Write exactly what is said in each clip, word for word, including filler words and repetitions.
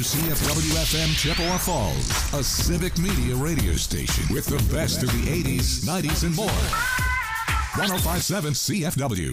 C F W F M Chippewa Falls, a civic media radio station with the best of the eighties, nineties, and more. one oh five point seven C F W.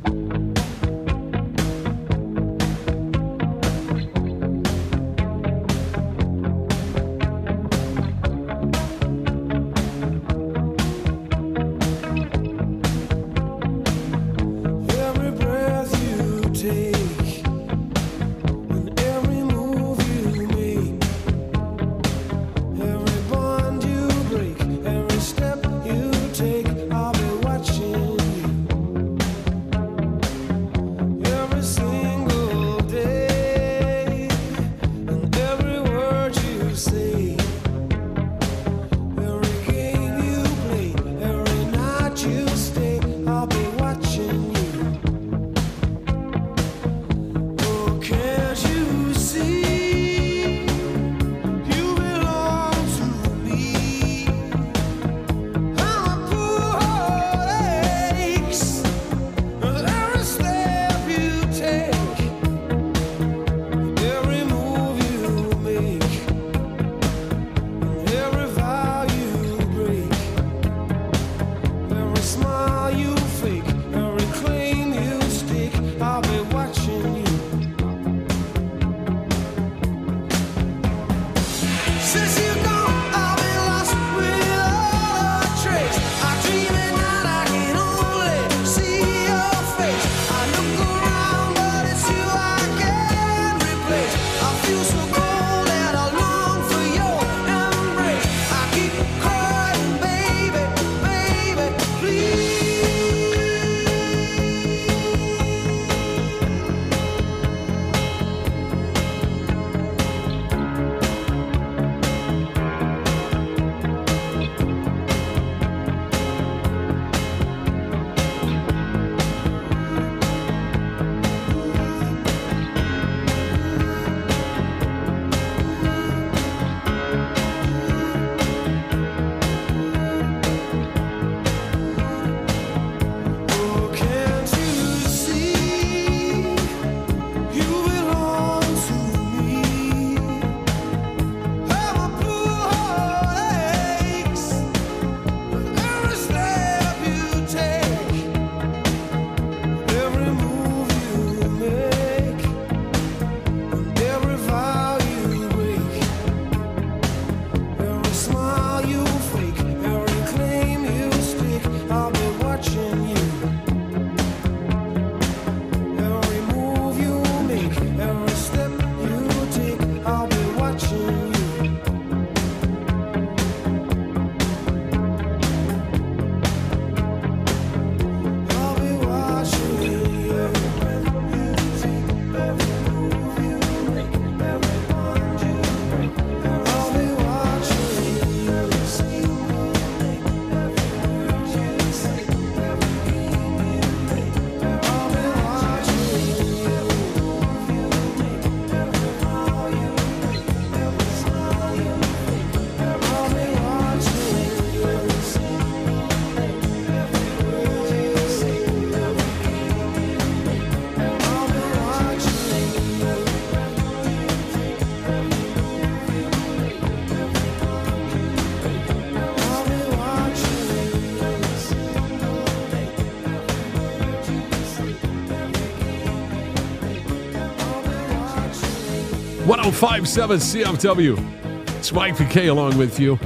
one oh five point seven C F W. It's Mike P K along with you.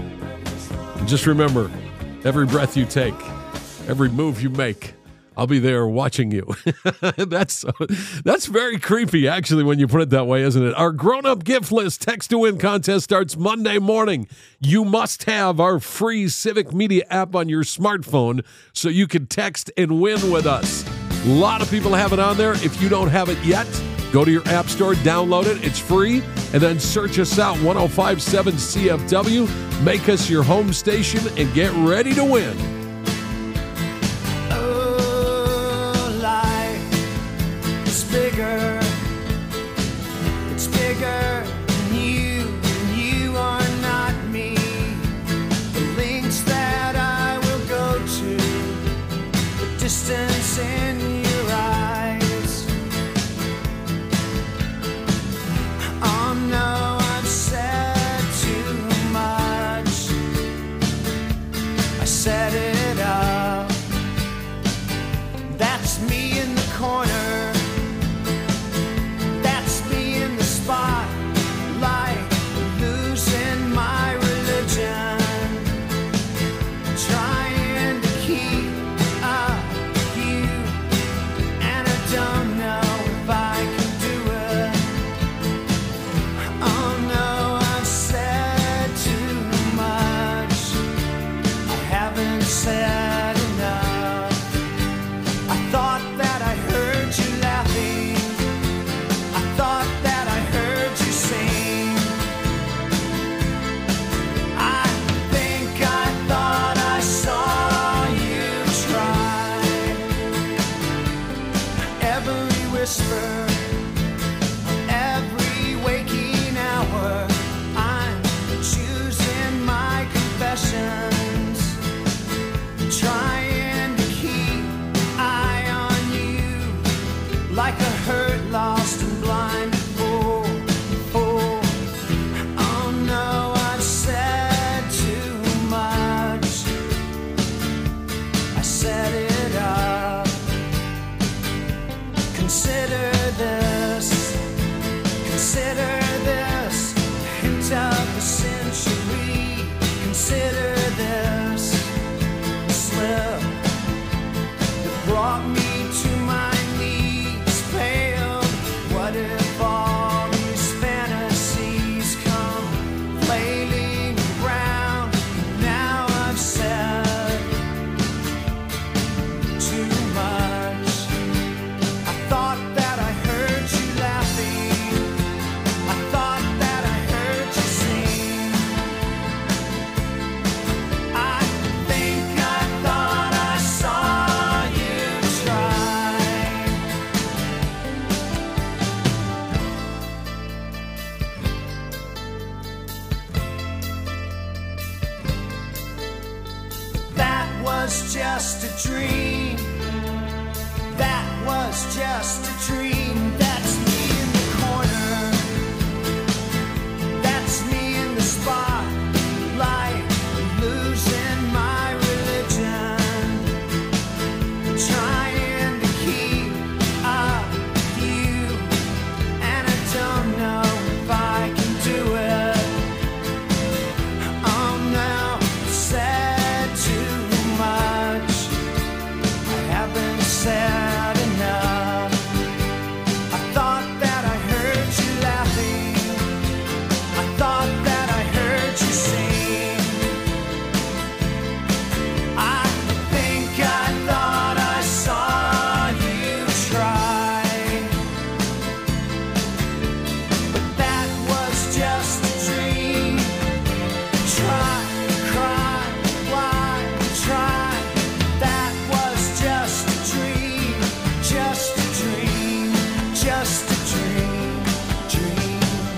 And just remember, every breath you take, every move you make, I'll be there watching you. that's that's very creepy, actually, when you put it that way, isn't it? Our grown-up gift list text to win contest starts Monday morning. You must have our free Civic Media app on your smartphone so you can text and win with us. A lot of people have it on there. If you don't have it yet, go to your app store, download it. It's free. And then search us out, one oh five point seven C F W. Make us your home station and get ready to win. Oh, life is bigger. It's bigger than you, and you are not me. The links that I will go to, the distance in your eyes. Oh no. Consider this a hint of the century. Consider this a slip that brought me to my knees, paled. What if all these fantasies come flailing around? Now I've said too much. I thought that I heard you laughing. I thought that I heard you sing. I think I thought I saw you try. That was just a dream. That was just a dream. That's me in the corner. That's me in the spotlight, losing my religion, trying to keep up with you, and I don't know if I can do it. Oh no, I've said too much. I haven't said enough. I thought that I heard you laughing. I thought that I heard you sing. I think I thought I saw you try. But that was just a dream. Try, cry, why try? That was just a dream, just a dream, just a dream, dream.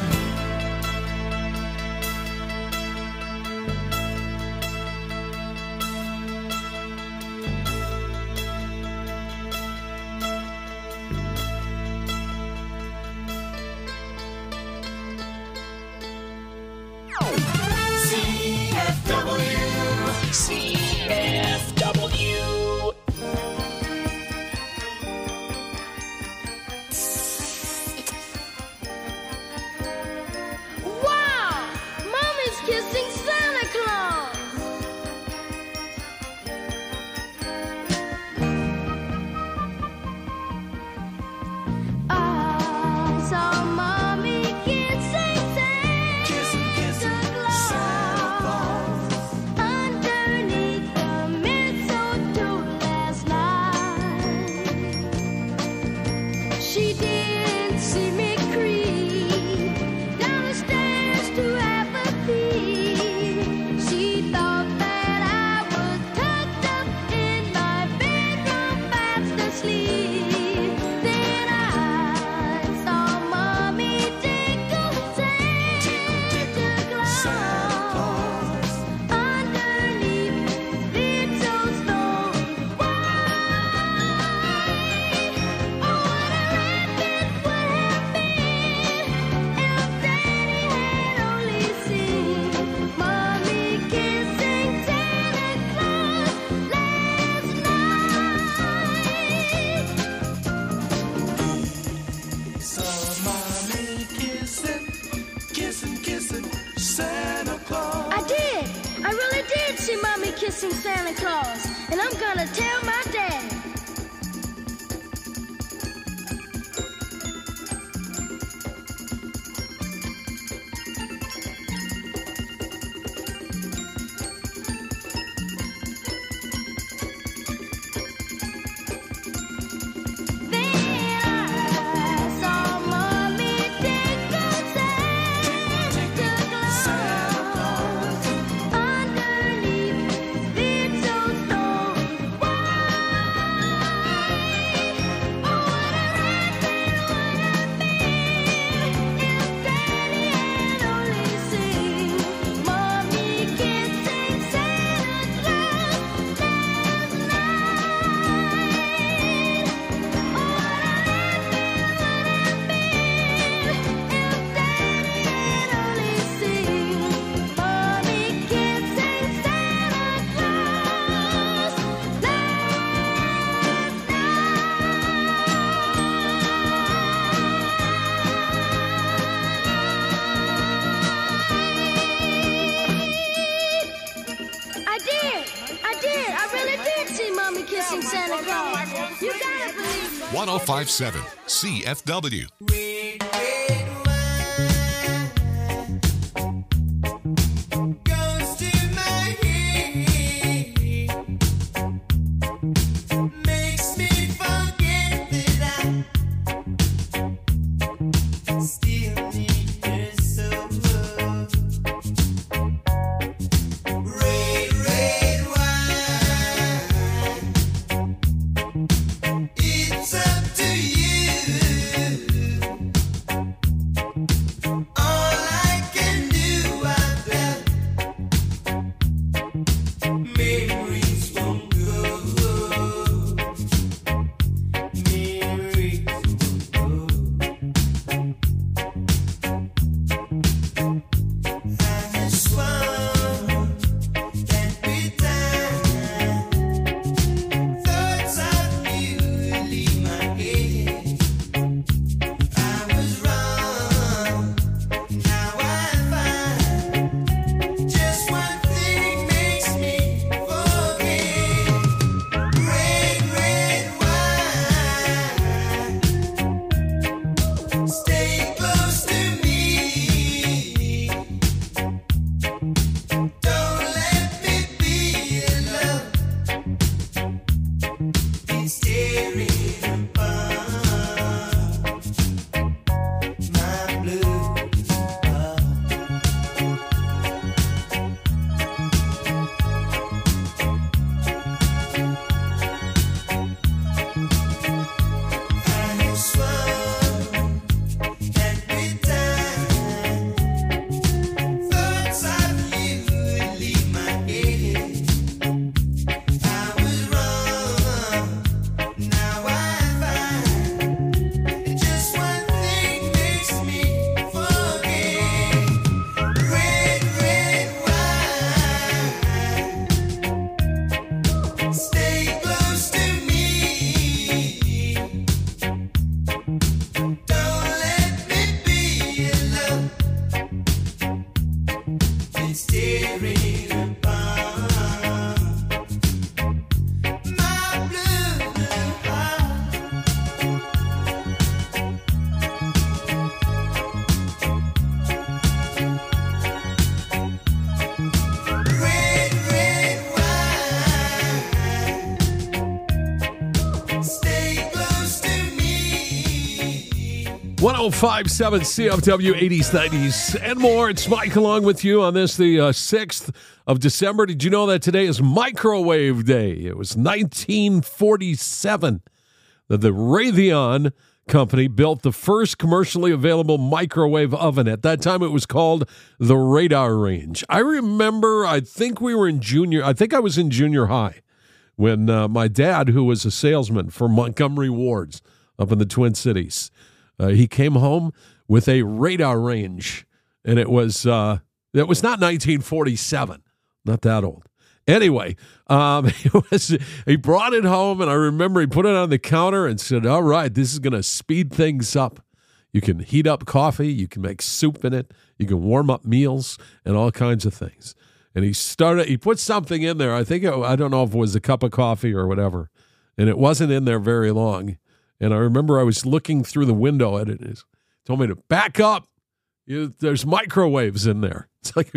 C F W. C F W. Wow! Mommy's kissing Santa Claus! I saw Mommy kissing Santa Claus underneath the mistletoe last night. She didn't see me creep down the stairs to have a peek. She thought that I was tucked up in my bedroom fast asleep. Then I saw Mommy tickle Santa Claus underneath his little stone wall. Oh, what a racket would have been if Daddy had only seen Mommy kissing Santa Claus last night. Saw mommy kissing, kissing, kissing Santa Claus. I did. I really did see Mommy kissing Santa Claus, and I'm gonna tell my dad. Then I saw Mommy tickle Santa Claus underneath his little stone wall. gotta believe me. one oh five seven C F W. Red, red wine goes to my head, makes me forget that I still need her so. Red, red wine, it's up to you. All I can do, I bet memories won't go. Memories won't go. I swung that bit down. Thoughts of you leave my head. I was wrong. Now I find just one thing makes me forget. Red, red wine, stay close to me. Don't let me be alone. It's tearing apart my blue heart. I swung and bit down. Thoughts of you leave my head. I was wrong. Now I find just one thing makes me forget. Red, red wine, stay close to me. Don't let me be alone. It's tearing apart my blue, blue heart. Red, red wine, stay close to me. one oh five seven C F W, eighties, nineties, and more. It's Mike along with you on this, the uh, sixth of December. Did you know that today is Microwave Day? It was nineteen forty-seven that the Raytheon Company built the first commercially available microwave oven. At that time, it was called the Radar Range. I remember, I think we were in junior, I think I was in junior high when uh, my dad, who was a salesman for Montgomery Wards up in the Twin Cities, uh, he came home with a Radar Range, and it was uh, it was not nineteen forty-seven, not that old. Anyway, um, it was, he brought it home, and I remember he put it on the counter and said, all right, this is going to speed things up. You can heat up coffee, you can make soup in it, you can warm up meals, and all kinds of things. And he started, he put something in there. I think, it, I don't know if it was a cup of coffee or whatever, and it wasn't in there very long. And I remember I was looking through the window at it, and he told me to back up. You, there's microwaves in there. It's like,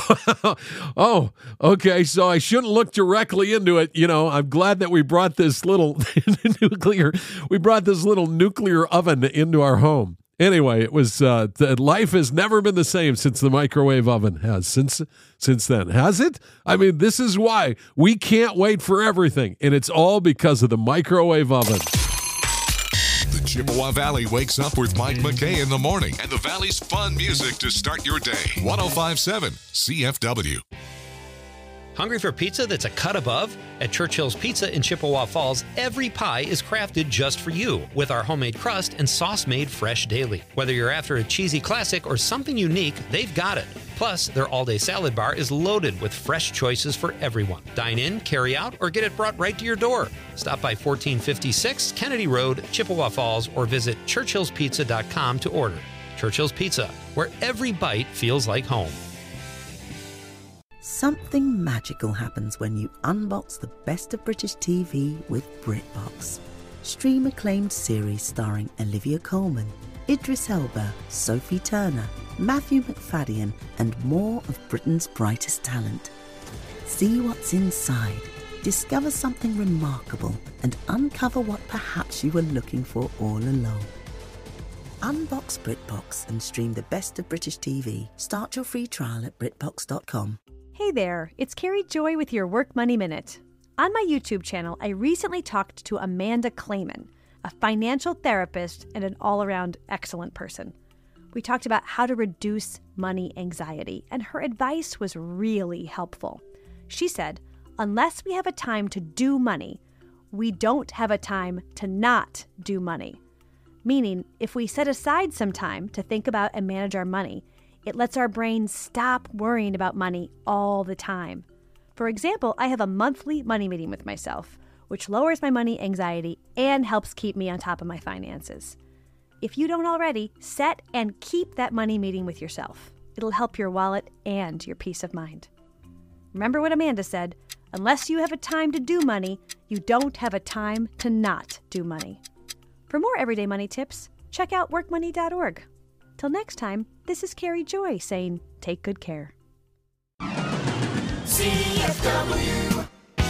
oh, okay, so I shouldn't look directly into it. You know, I'm glad that we brought this little nuclear, we brought this little nuclear oven into our home. Anyway, it was, uh, the, life has never been the same since the microwave oven has, since, since then. Has it? I mean, this is why we can't wait for everything, and it's all because of the microwave oven. The Chippewa Valley wakes up with Mike McKay in the morning and the Valley's fun music to start your day. one oh five seven C F W. Hungry for pizza that's a cut above? At Churchill's Pizza in Chippewa Falls, every pie is crafted just for you with our homemade crust and sauce made fresh daily. Whether you're after a cheesy classic or something unique, they've got it. Plus, their all-day salad bar is loaded with fresh choices for everyone. Dine in, carry out, or get it brought right to your door. Stop by fourteen fifty-six Kennedy Road, Chippewa Falls, or visit churchills pizza dot com to order. Churchill's Pizza, where every bite feels like home. Something magical happens when you unbox the best of British T V with BritBox. Stream acclaimed series starring Olivia Colman, Idris Elba, Sophie Turner, Matthew McFadden, and more of Britain's brightest talent. See what's inside, discover something remarkable, and uncover what perhaps you were looking for all along. Unbox BritBox and stream the best of British T V. Start your free trial at BritBox dot com. Hey there, it's Carrie Joy with your Work Money Minute. On my YouTube channel, I recently talked to Amanda Clayman, a financial therapist and an all-around excellent person. We talked about how to reduce money anxiety, and her advice was really helpful. She said, unless we have a time to do money, we don't have a time to not do money. Meaning, if we set aside some time to think about and manage our money, it lets our brain stop worrying about money all the time. For example, I have a monthly money meeting with myself, which lowers my money anxiety and helps keep me on top of my finances. If you don't already, set and keep that money meeting with yourself. It'll help your wallet and your peace of mind. Remember what Amanda said, unless you have a time to do money, you don't have a time to not do money. For more everyday money tips, check out work money dot org. Till next time, this is Carrie Joy saying, take good care. C F W.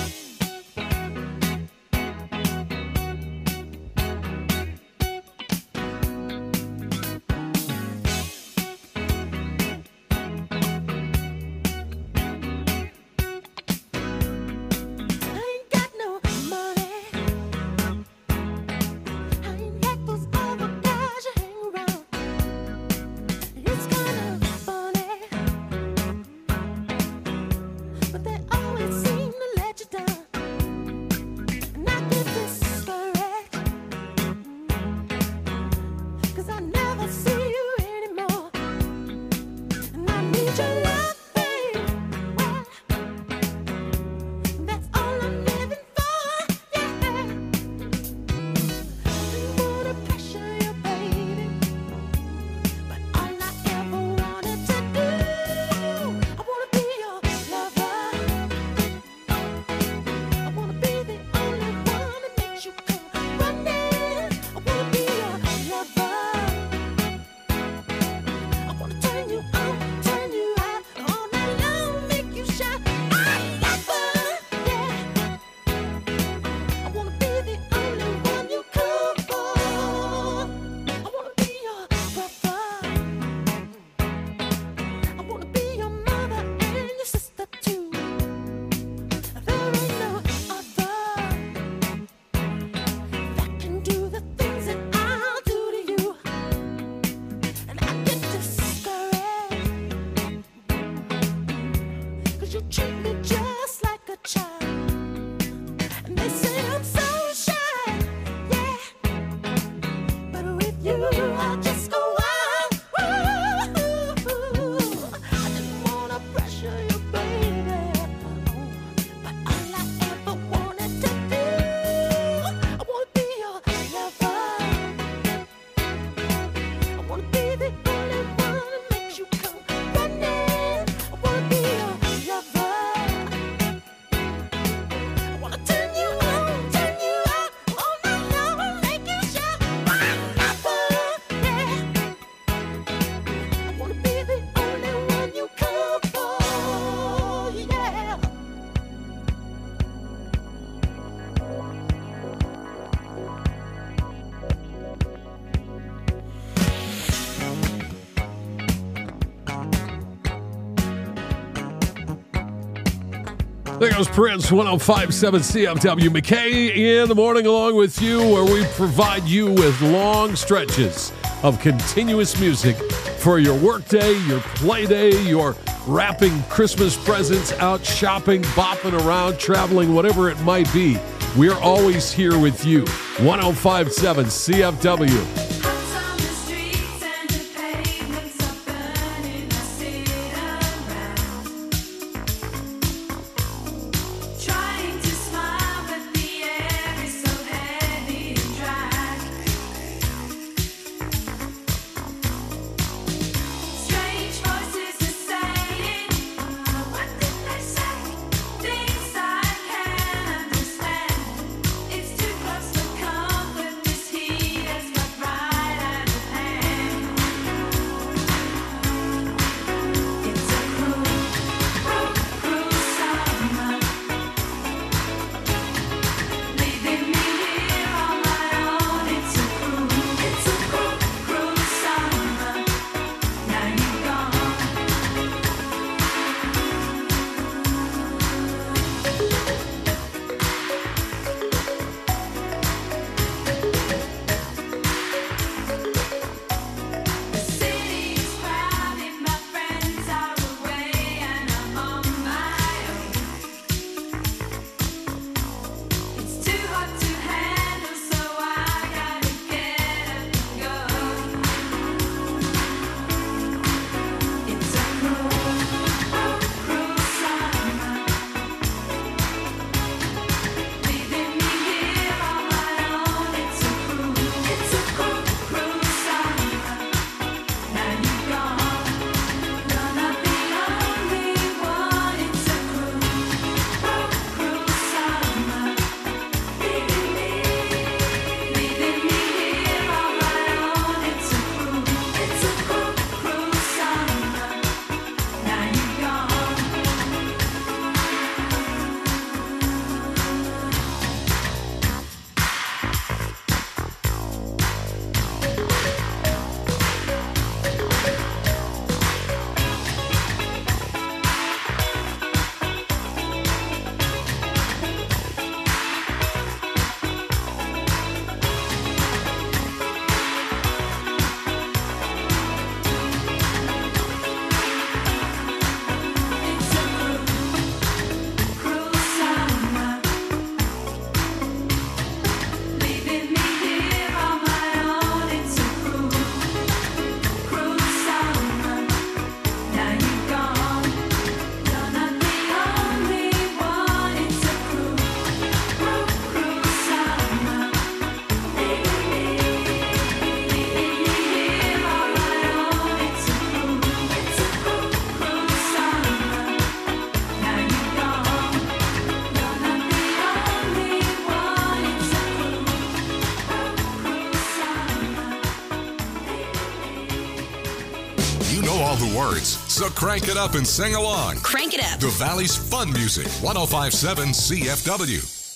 There goes Prince, one oh five point seven C F W. McKay in the morning along with you, where we provide you with long stretches of continuous music for your workday, your play day, your wrapping Christmas presents, out shopping, bopping around, traveling, whatever it might be. We're always here with you. one oh five point seven C F W. It's too close to come. You know all the words, so crank it up and sing along. Crank it up. The Valley's fun music, one oh five point seven C F W.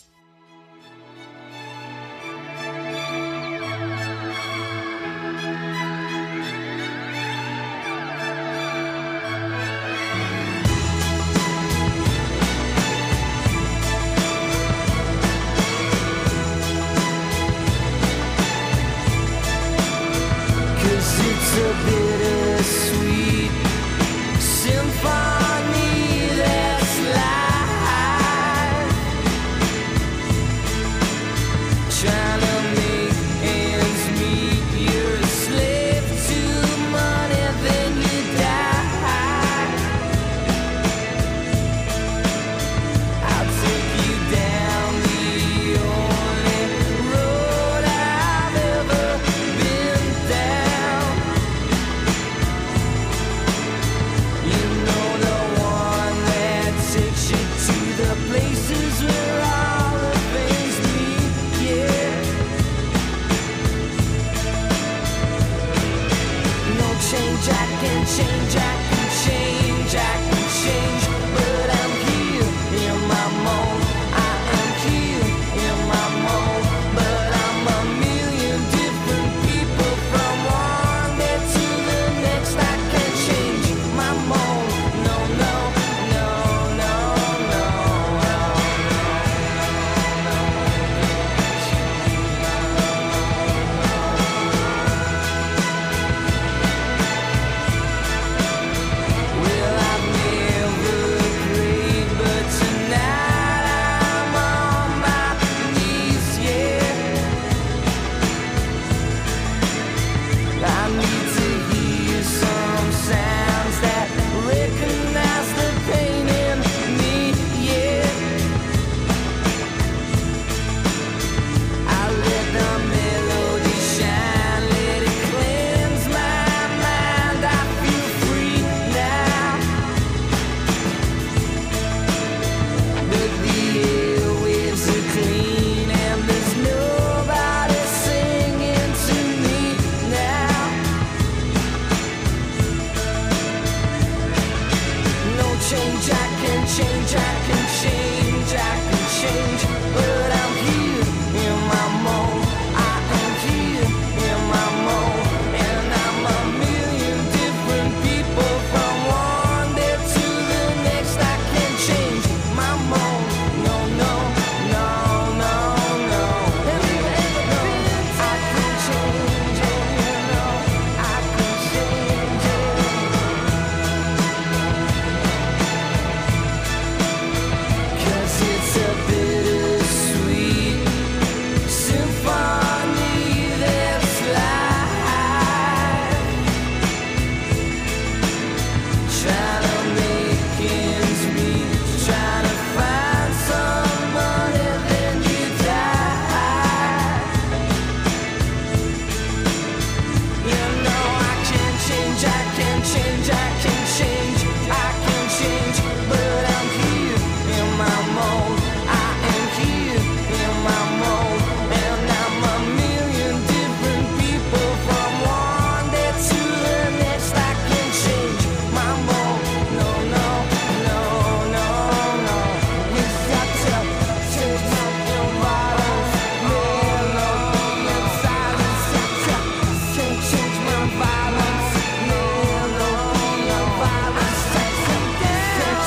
It's a bittersweet symphony that's life. Trying to make ends meet, you're a slave to money, then you die. I'll take you down the only road I've ever been down. You know the one that takes you to the places where all the things meet, yeah. No change, I can change, I can change, I can change, but I'm here in my mold. I am here in my mold, but I'm a million different people from one day to the next. I can change my mold. No, no, no, no, no, no, Well, I've never prayed, but tonight I'm on my knees, yeah. I need to hear some sounds that recognize the pain in me, yeah. I let the melody shine, let it cleanse my mind. I feel free now. But the airwaves are clean and there's nobody singing to me now. No change, I can change, I can change, I can change, but I'm here in my mold. I am here in my mold, and I'm a million different people from one day to the next. I can change my mold. No, no, no, no, no. No, I can change it, you know. I can change it. 'Cause it's a bittersweet symphony that's life. Trying to make ends meet, trying to find some money, then you die. You know I can change, I can change, I can change, I can change, but I'm here in my mold. I am here in my mold, and I'm a million different people from one day to the next. I can change my mold. No, no, no, no, no. It's got to change my environment. No, no, no, silence. Can't change my violence. No, no, no, violence. Can't change my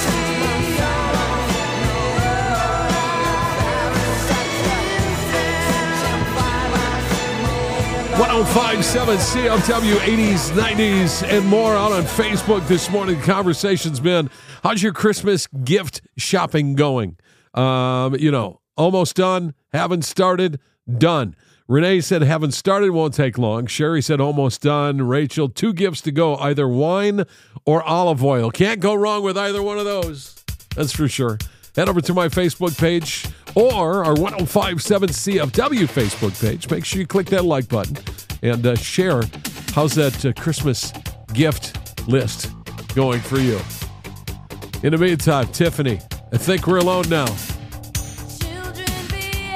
one oh five point seven C F W, eighties, nineties, and more. Out on Facebook this morning, the conversation's been, how's your Christmas gift shopping going? Um, you know, almost done, haven't started, done. Renee said haven't started, won't take long. Sherry said almost done. Rachel, two gifts to go, either wine or olive oil. Can't go wrong with either one of those. That's for sure. Head over to my Facebook page or our one oh five point seven C F W Facebook page. Make sure you click that like button and uh, share. How's that uh, Christmas gift list going for you? In the meantime, Tiffany, I think we're alone now. Children behave.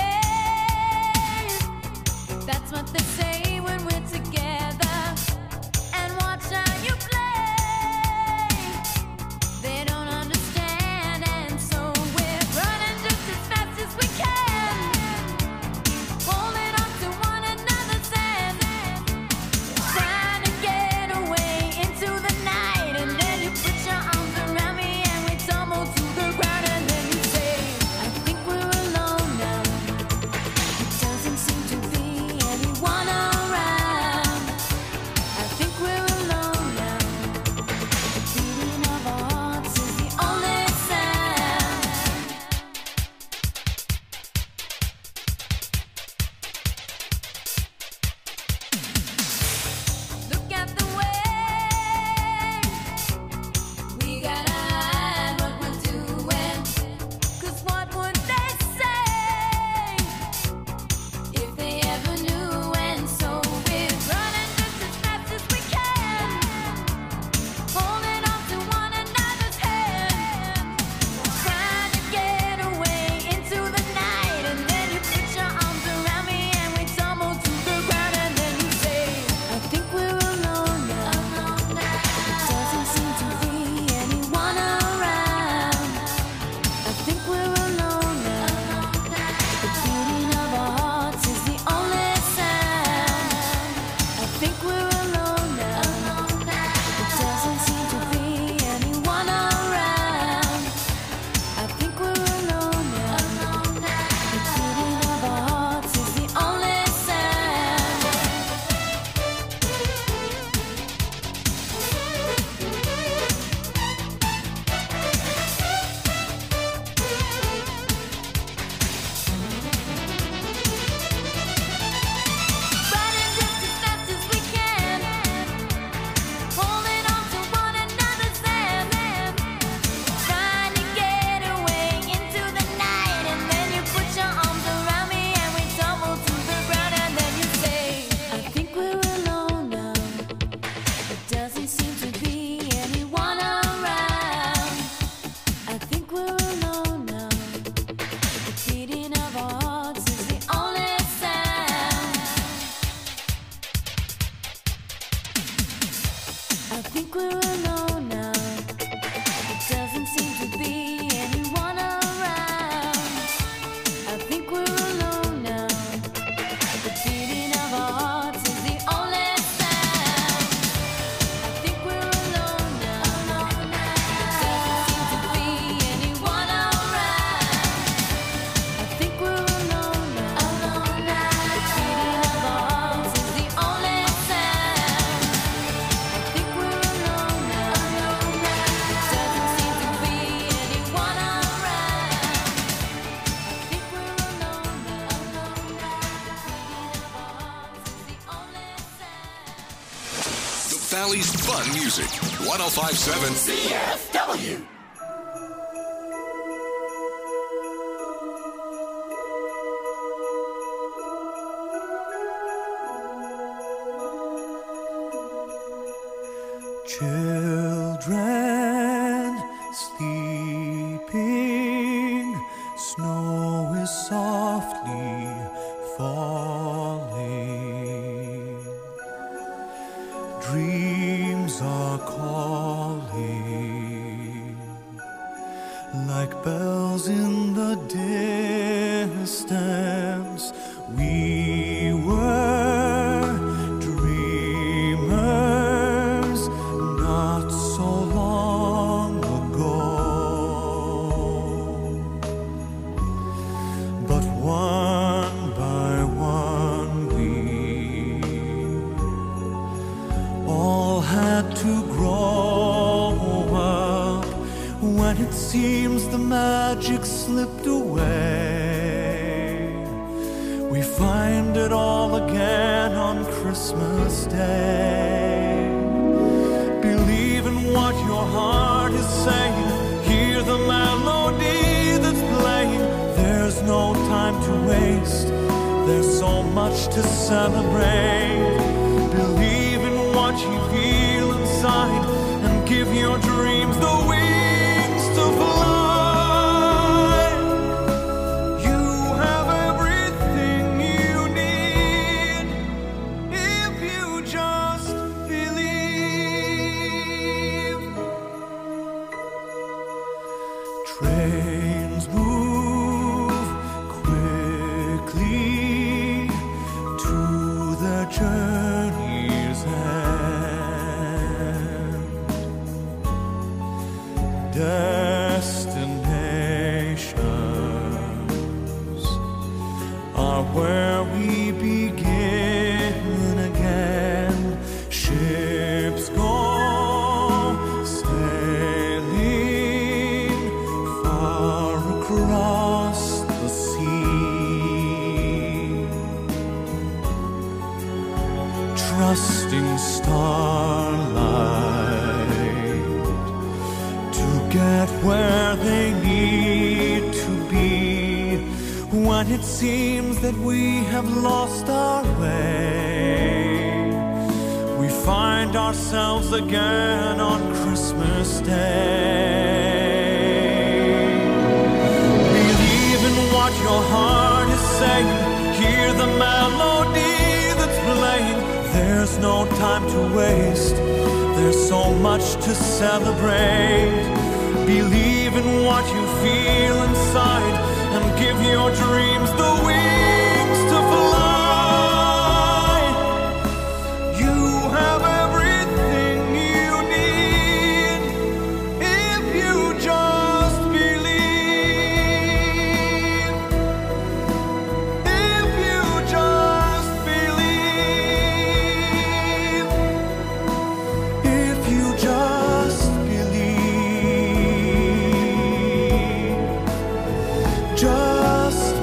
That's what they say when we're together. And watch how you play. Valley's fun music. one oh five point seven C F W. Children sleeping, snow is softly falling. Dreams are calling like bells in the distance. We were dreamers not so long ago, but one by one we all had to grow up. When it seems the magic slipped away, we find it all again on Christmas Day. Believe in what your heart is saying. Hear the melody that's playing. There's no time to waste. There's so much to celebrate. Believe in what you feel inside and give your dreams the wings to fly. You have everything you need if you just believe. Trains move quickly to their journey's end. Destinations are where we begin again. Ships go sailing far across the sea, trusting starlight to get where they need to be. When it seems that we have lost our way, we find ourselves again on Christmas Day. Believe in what your heart is saying. Hear the melody that's playing. There's no time to waste. There's so much to celebrate. Believe in what you feel inside and give your dreams the wings to fly. You have everything you need if you just believe. If you just believe. If you just believe. Just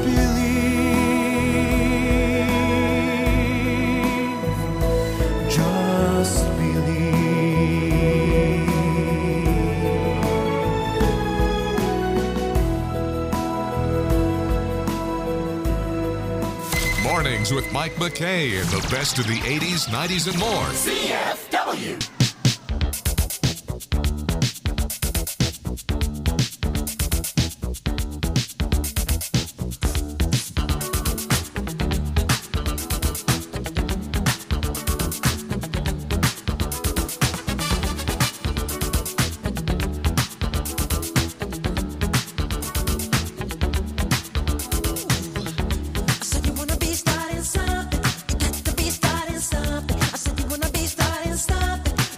believe. Just believe. Mornings with Mike McKay and the best of the eighties, nineties, and more. C F W. I said you wanna be starting something. You got to be starting something. I said you wanna be starting something.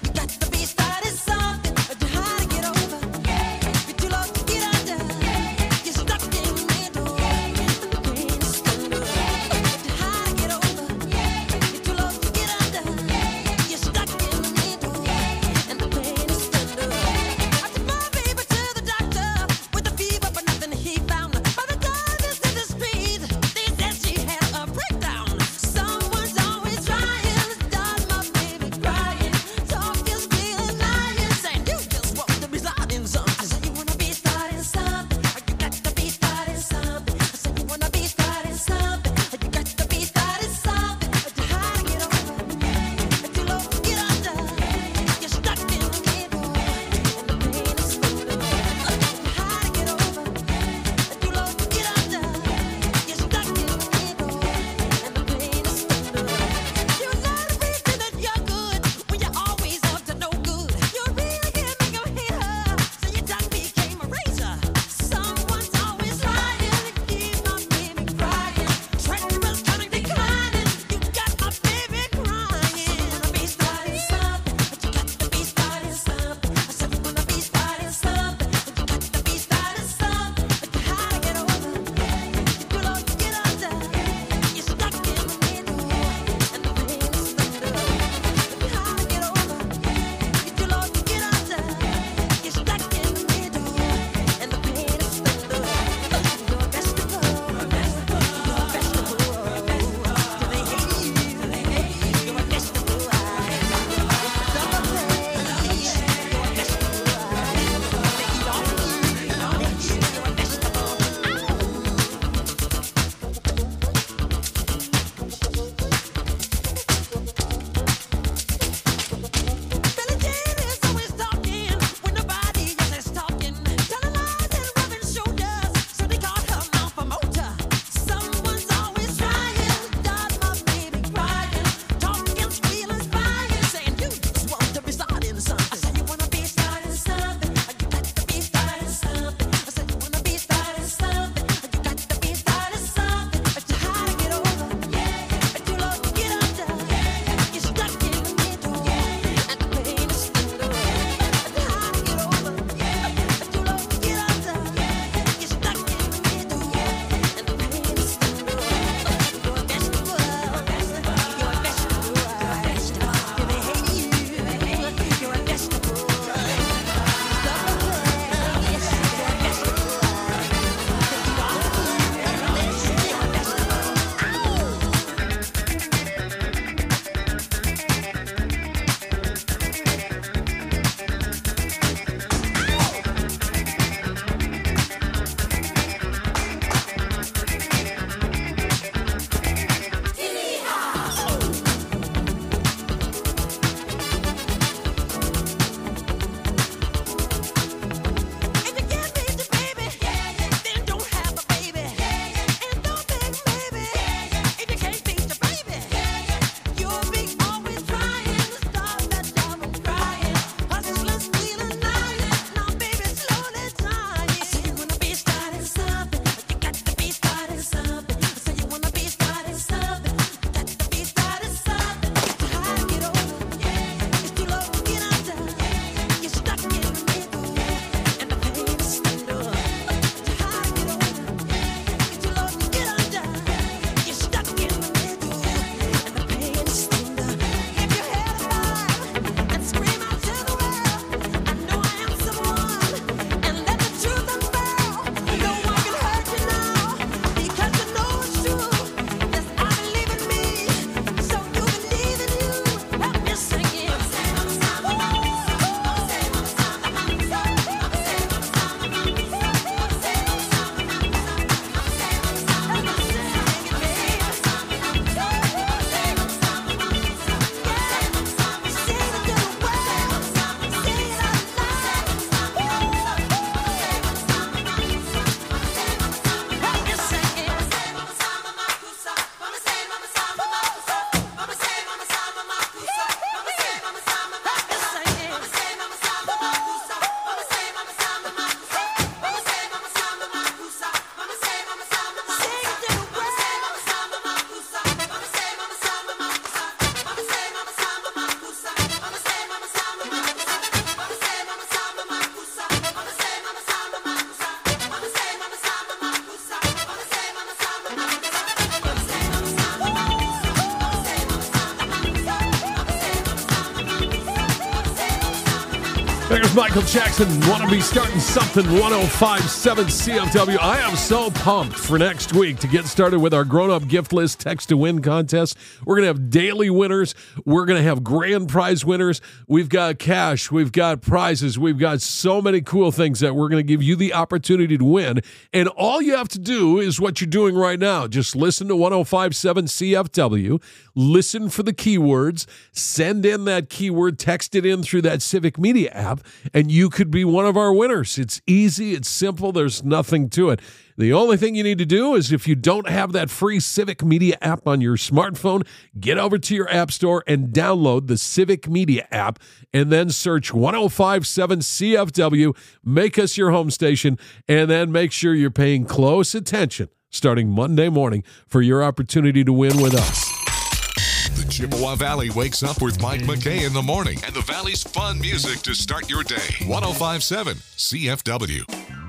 There's Michael Jackson. Want to be starting something. one oh five point seven C F W. I am so pumped for next week to get started with our grown-up gift list text to win contest. We're going to have daily winners. We're going to have grand prize winners. We've got cash. We've got prizes. We've got so many cool things that we're going to give you the opportunity to win. And all you have to do is what you're doing right now. Just listen to one oh five point seven C F W. Listen for the keywords. Send in that keyword. Text it in through that Civic Media app. And you could be one of our winners. It's easy. It's simple. There's nothing to it. The only thing you need to do is if you don't have that free Civic Media app on your smartphone, get over to your app store and download the Civic Media app and then search one oh five point seven C F W, make us your home station, and then make sure you're paying close attention starting Monday morning for your opportunity to win with us. The Chippewa Valley wakes up with Mike McKay in the morning and the Valley's fun music to start your day. one oh five point seven C F W.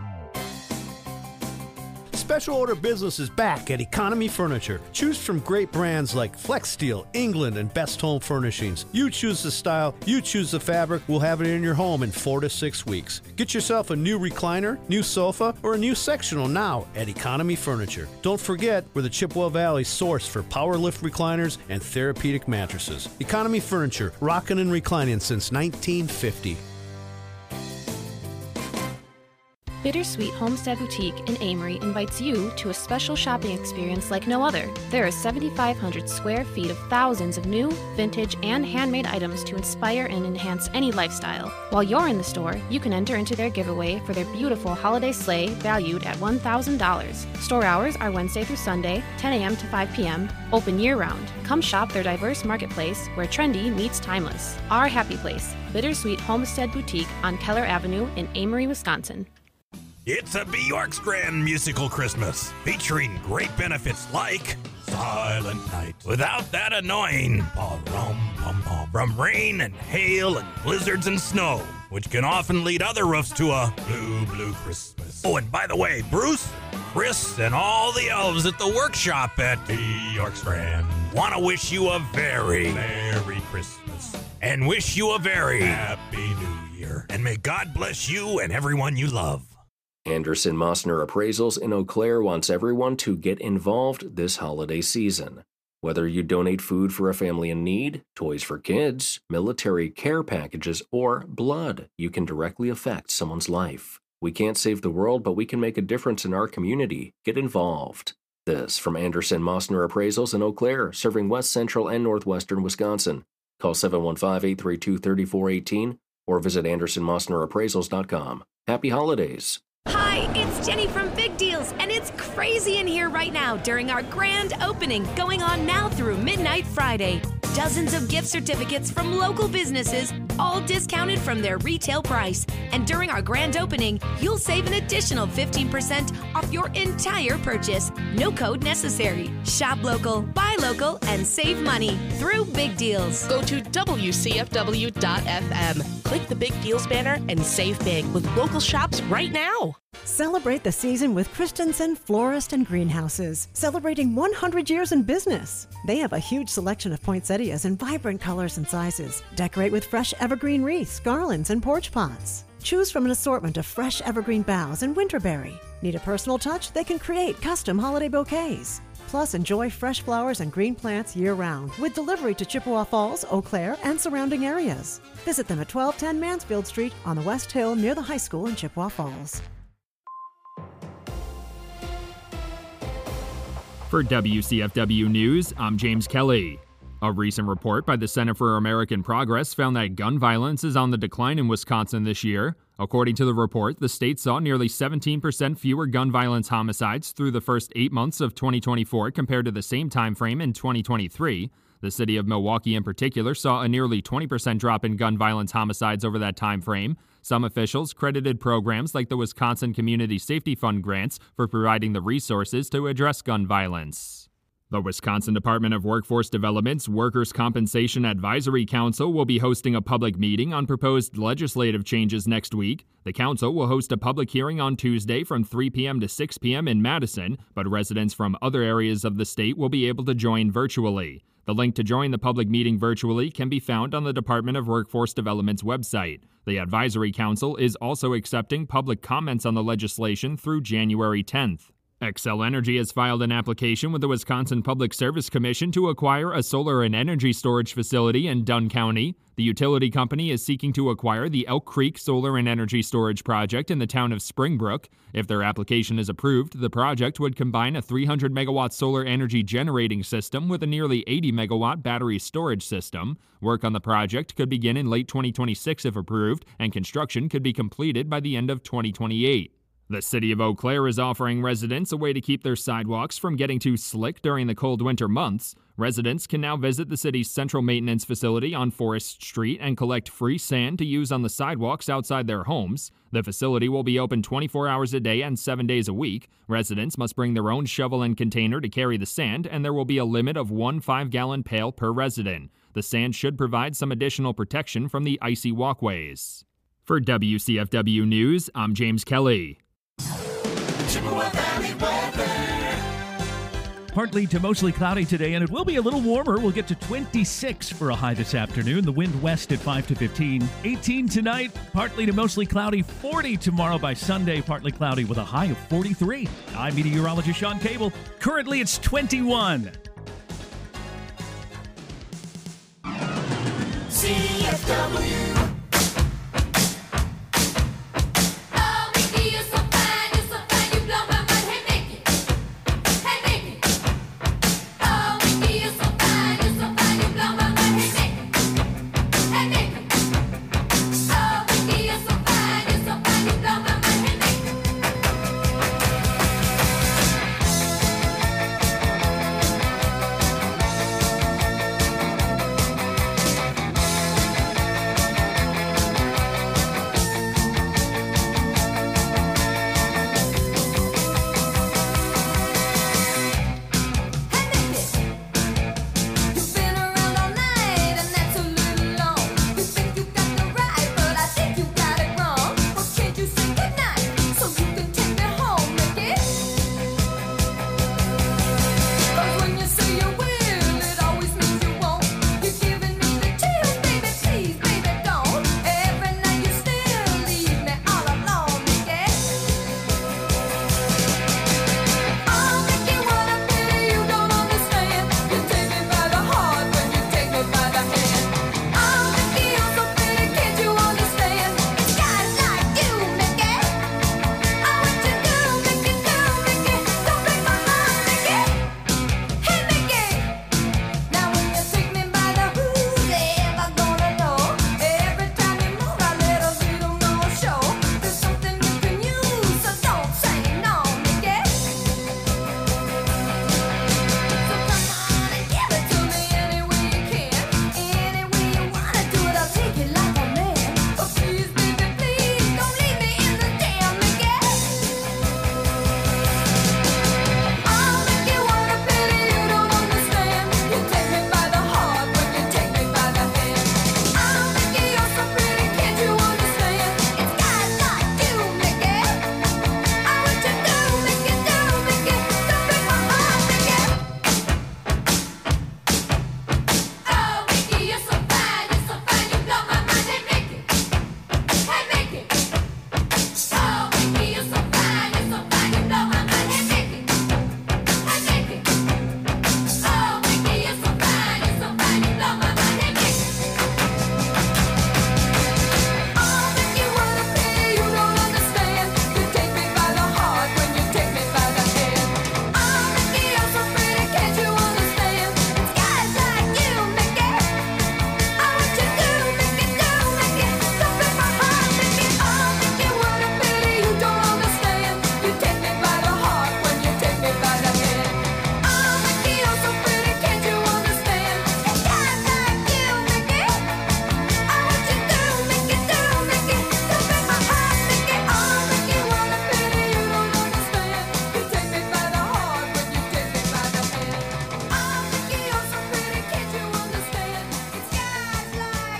Special order business is back at Economy Furniture. Choose from great brands like Flex Steel, England, and Best Home Furnishings. You choose the style, you choose the fabric. We'll have it in your home in four to six weeks. Get yourself a new recliner, new sofa, or a new sectional now at Economy Furniture. Don't forget, we're the Chippewa Valley source for power lift recliners and therapeutic mattresses. Economy Furniture, rocking and reclining since nineteen fifty. Bittersweet Homestead Boutique in Amory invites you to a special shopping experience like no other. There are seventy-five hundred square feet of thousands of new, vintage, and handmade items to inspire and enhance any lifestyle. While you're in the store, you can enter into their giveaway for their beautiful holiday sleigh valued at one thousand dollars. Store hours are Wednesday through Sunday, ten a.m. to five p.m., open year-round. Come shop their diverse marketplace where trendy meets timeless. Our happy place, Bittersweet Homestead Boutique on Keller Avenue in Amory, Wisconsin. It's a Bjork's Grand Musical Christmas, featuring great benefits like Silent Night, without that annoying ba-rum-bum-bum from rain and hail and blizzards and snow, which can often lead other roofs to a blue, blue Christmas. Oh, and by the way, Bruce, Chris, and all the elves at the workshop at Bjork's Grand want to wish you a very Merry Christmas and wish you a very Happy New Year. And may God bless you and everyone you love. Anderson Mosner Appraisals in Eau Claire wants everyone to get involved this holiday season. Whether you donate food for a family in need, toys for kids, military care packages, or blood, you can directly affect someone's life. We can't save the world, but we can make a difference in our community. Get involved. This from Anderson Mosner Appraisals in Eau Claire, serving West Central and Northwestern Wisconsin. Call seven one five, eight three two, three four one eight or visit anderson mosner appraisals dot com. Happy holidays. Hi, it's Jenny from Big Deals, and it's crazy in here right now during our grand opening going on now through midnight Friday. Dozens of gift certificates from local businesses, all discounted from their retail price. And during our grand opening, you'll save an additional fifteen percent off your entire purchase. No code necessary. Shop local, buy local, and save money through Big Deals. Go to W C F W dot F M. Click the Big Deals banner and save big with local shops right now. Celebrate the season with Christensen Florist and Greenhouses, celebrating one hundred years in business. They have a huge selection of poinsettias in vibrant colors and sizes. Decorate with fresh evergreen wreaths, garlands, and porch pots. Choose from an assortment of fresh evergreen boughs and winterberry. Need a personal touch? They can create custom holiday bouquets. Plus, enjoy fresh flowers and green plants year-round with delivery to Chippewa Falls, Eau Claire, and surrounding areas. Visit them at twelve ten Mansfield Street on the West Hill near the high school in Chippewa Falls. For W C F W News, I'm James Kelly. A recent report by the Center for American Progress found that gun violence is on the decline in Wisconsin this year. According to the report, the state saw nearly seventeen percent fewer gun violence homicides through the first eight months of twenty twenty-four compared to the same time frame in twenty twenty-three. The city of Milwaukee in particular saw a nearly twenty percent drop in gun violence homicides over that time frame. Some officials credited programs like the Wisconsin Community Safety Fund grants for providing the resources to address gun violence. The Wisconsin Department of Workforce Development's Workers' Compensation Advisory Council will be hosting a public meeting on proposed legislative changes next week. The council will host a public hearing on Tuesday from three p.m. to six p.m. in Madison, but residents from other areas of the state will be able to join virtually. The link to join the public meeting virtually can be found on the Department of Workforce Development's website. The Advisory Council is also accepting public comments on the legislation through January tenth. Xcel Energy has filed an application with the Wisconsin Public Service Commission to acquire a solar and energy storage facility in Dunn County. The utility company is seeking to acquire the Elk Creek Solar and Energy Storage Project in the town of Springbrook. If their application is approved, the project would combine a three hundred megawatt solar energy generating system with a nearly eighty megawatt battery storage system. Work on the project could begin in late twenty twenty-six if approved, and construction could be completed by the end of twenty twenty-eight. The city of Eau Claire is offering residents a way to keep their sidewalks from getting too slick during the cold winter months. Residents can now visit the city's central maintenance facility on Forest Street and collect free sand to use on the sidewalks outside their homes. The facility will be open twenty-four hours a day and seven days a week. Residents must bring their own shovel and container to carry the sand, and there will be a limit of one five-gallon pail per resident. The sand should provide some additional protection from the icy walkways. For W C F W News, I'm James Kelly. Chippewa Valley weather. Partly to mostly cloudy today, and it will be a little warmer. We'll get to twenty-six for a high this afternoon. The wind west at five to fifteen. eighteen tonight, partly to mostly cloudy. forty tomorrow by Sunday, partly cloudy with a high of forty-three. I'm meteorologist Sean Cable. Currently, it's twenty-one. C F W.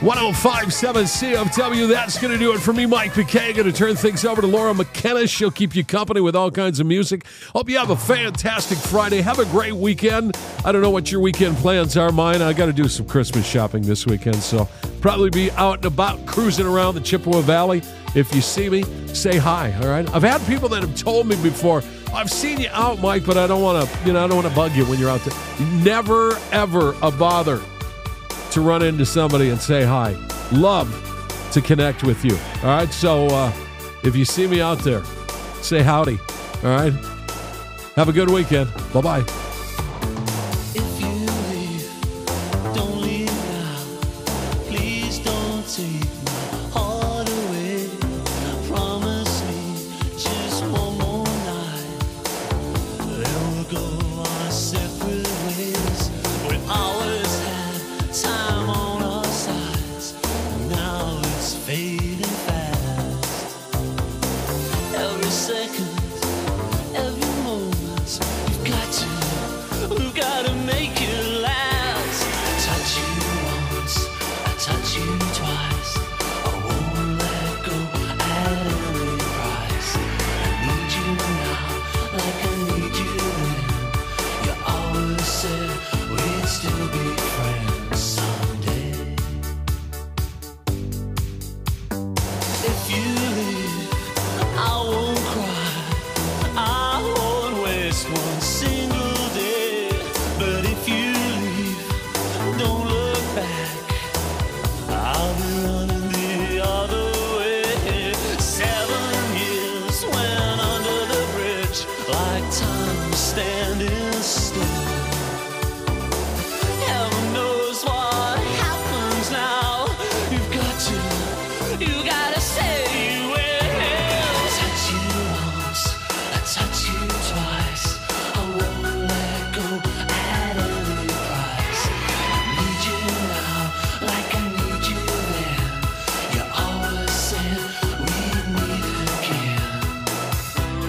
one oh five point seven C F W. That's going to do it for me, Mike Piquet. Going to turn things over to Laura McKenna. She'll keep you company with all kinds of music. Hope you have a fantastic Friday. Have a great weekend. I don't know what your weekend plans are. Mine, I got to do some Christmas shopping this weekend, so probably be out and about cruising around the Chippewa Valley. If you see me, say hi, all right? I've had people that have told me before, I've seen you out, Mike, but I don't want to, you know, I don't want to bug you when you're out there. Never, ever a bother to run into somebody and say hi. Love to connect with you. All right, so uh, if you see me out there, say howdy. All right, have a good weekend. Bye-bye. If you leave, don't leave now. Please don't take my heart away. Promise me just one more night. Then we'll go our separate ways. We always had time on our sides. Now it's fading fast. Every second, every moment, you've got to, we've got to make it last. I touch you once, I touch you twice. I won't let go at any price. I need you now, like I need you then. You always said we'd still be friends someday. If you leave, I won't cry, I won't waste one single day. But if you leave, don't look back, I'll be running the other way. Seven years went under the bridge, like time was standing still. Heaven knows what happens now. You've got to, you gotta say you will. I touch you once, I touch you twice. I won't let go at any price. I need you now, like I need you then. You always said we'd meet again.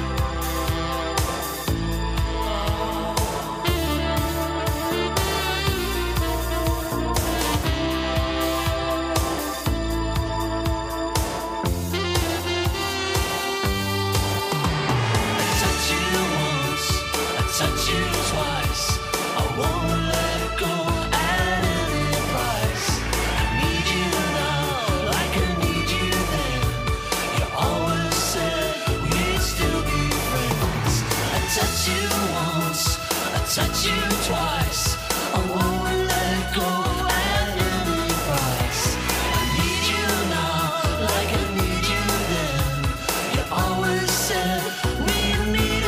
I touch you once, I touch you twice. I won't let go at any price. I need you now, like I need you then. You always said we'd still be friends. I touch you once, I touch you twice. I won't let go at any price. I need you now, like I need you then. You always said we'd meet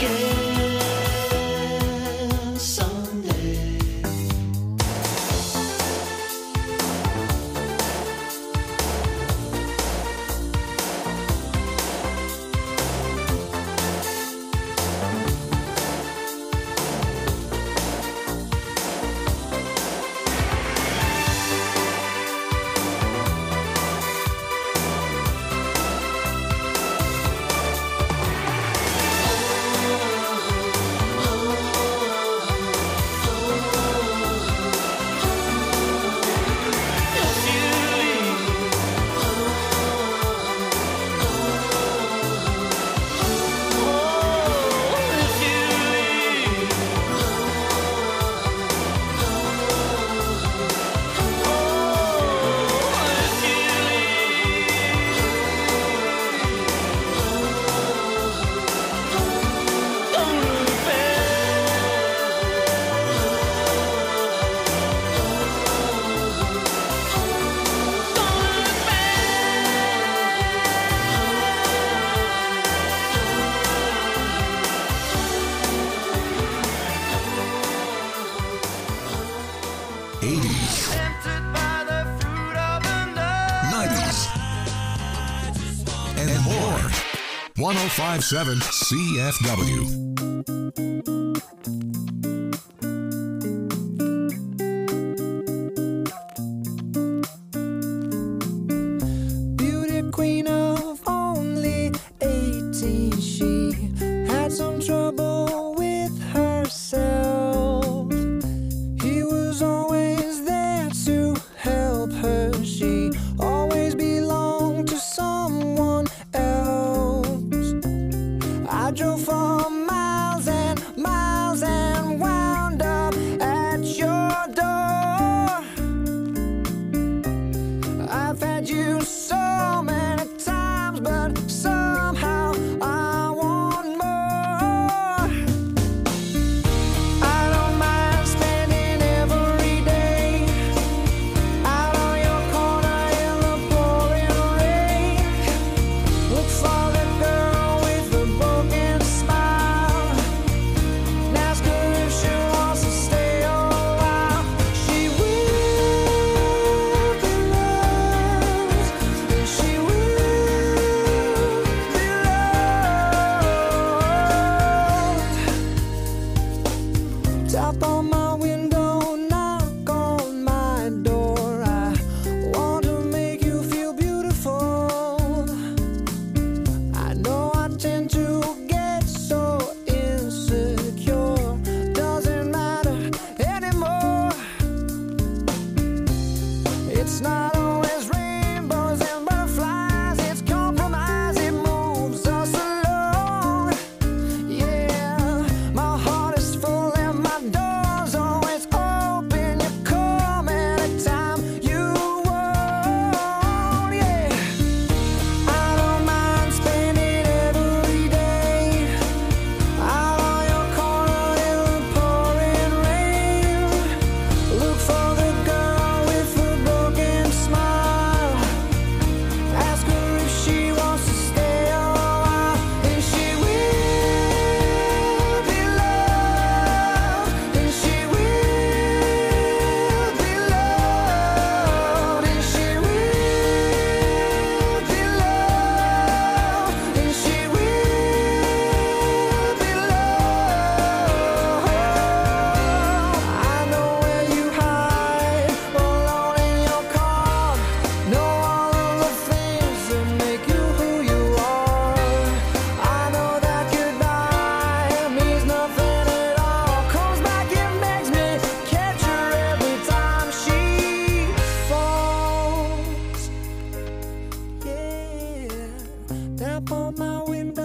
again someday. eighties, nineties, and more. one oh five point seven C F W. Beauty queen of only eighteen, she had some trouble with herself. He was always there to help her. She drove for miles and miles and wound up at your door. I've had you so many times, but somehow I want more. I don't mind spending every day out on your corner in the pouring rain. Look for the girl with the broken smile and ask her if she wants to stay a while. She will be loved, and she will be loved. Tap on my window, knock on my door. I want to make you feel beautiful. I know I tend to get so insecure. Doesn't matter anymore. It's not always rainbows and butterflies. It's compromise. It moves us along. Yeah, my heart is full and my door's always open. You come anytime you want. Yeah, I don't mind spending every day out on your corner in the pouring rain. Look for the girl with the broken smile. Ask her if she wants to stay a while, and she will be loved, and she will be loved, and she will be loved, and she will be loved. I know where you hide, alone in your car. Know all of the things that make you who you are. I know that goodbye means nothing at all. Comes back and makes me catch her every time she falls. Yeah, tap on my window.